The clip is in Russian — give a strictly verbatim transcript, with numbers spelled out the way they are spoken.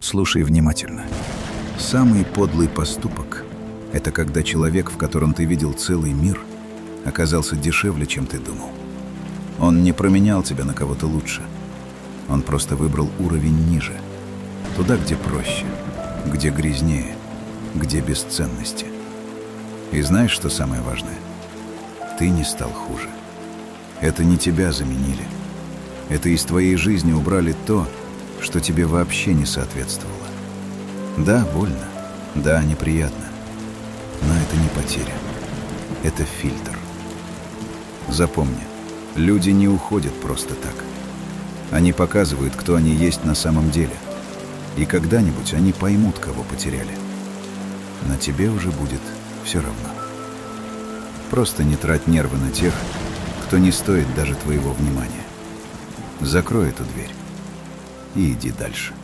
Слушай внимательно. Самый подлый поступок – это когда человек, в котором ты видел целый мир, оказался дешевле, чем ты думал. Он не променял тебя на кого-то лучше. Он просто выбрал уровень ниже. Туда, где проще, где грязнее, где без ценности. И знаешь, что самое важное? Ты не стал хуже. Это не тебя заменили. Это из твоей жизни убрали то, что тебе вообще не соответствовало. Да, больно. Да, неприятно. Но это не потеря. Это фильтр. Запомни, люди не уходят просто так. Они показывают, кто они есть на самом деле. И когда-нибудь они поймут, кого потеряли. Но тебе уже будет все равно. Просто не трать нервы на тех, кто не стоит даже твоего внимания. Закрой эту дверь и иди дальше.